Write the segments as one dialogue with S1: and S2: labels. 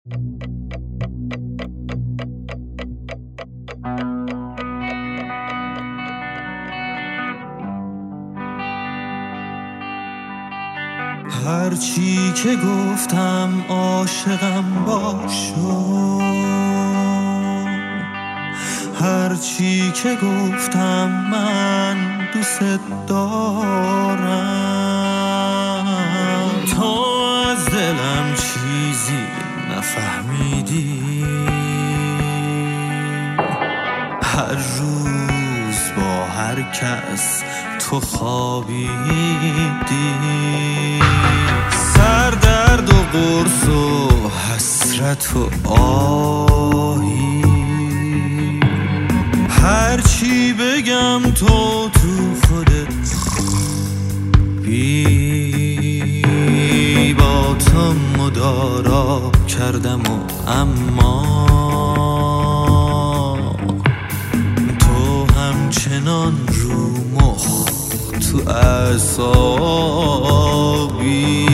S1: هرچی که گفتم عاشقم باشو، هرچی که گفتم من دوست دارم. تو از دلم چیزی نفهمیدی، هر روز با هر کس تو خوابیدی. سردرد و قرص و حسرت و آهی، هرچی بگم تو خودت خوبی. با تو مدارا کردم و اما تو همچنان رو مخ تو اعصابی.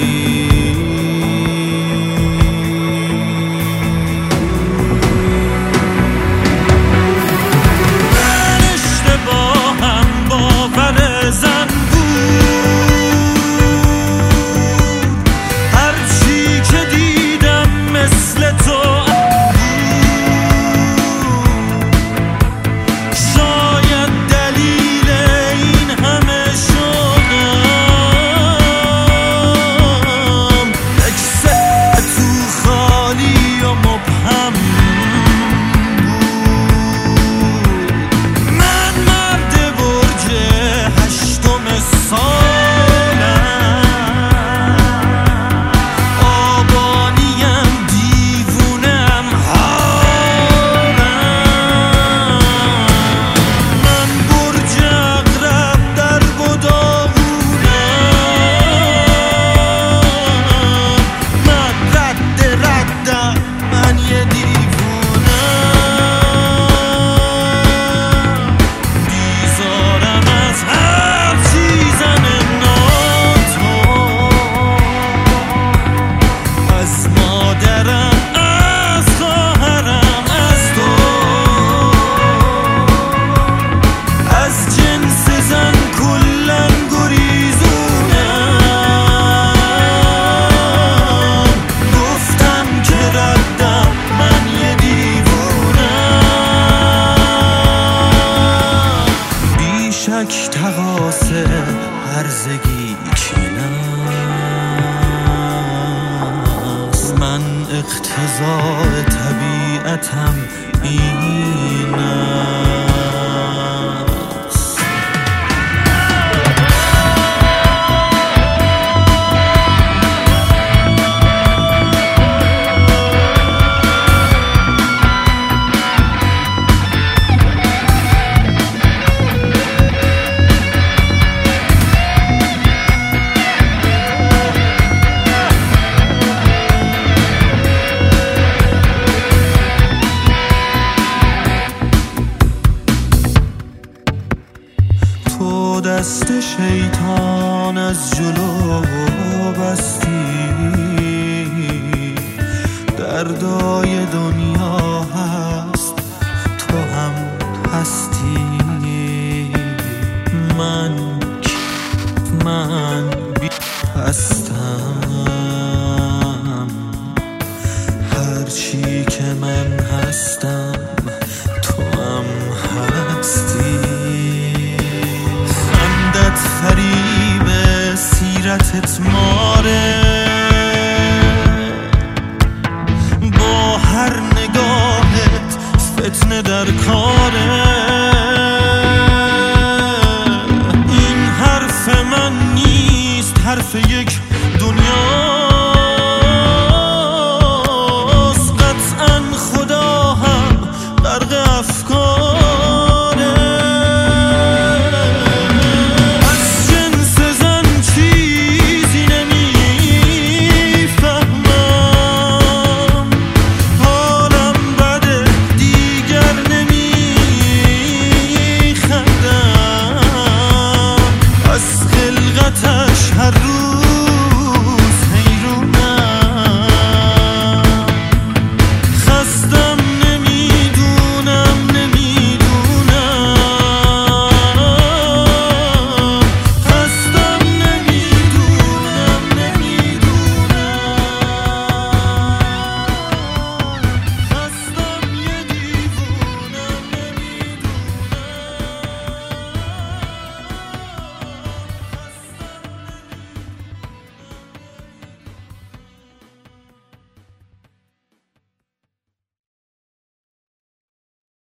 S1: تقاسه هرزگی کینست، من اقتضاء طبیعتم این است. تو دست شیطان از جلو بستی، دردای دنیا هست تو هم هستی. من بی هستم، هرچی که من هستم